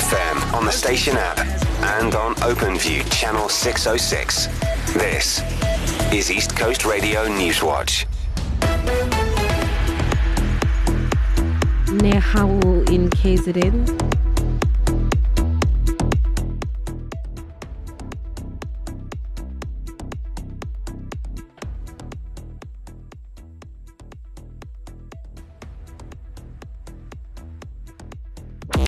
FM on the station app and on OpenView channel 606. This is East Coast Radio Newswatch. Nehawu in KZN.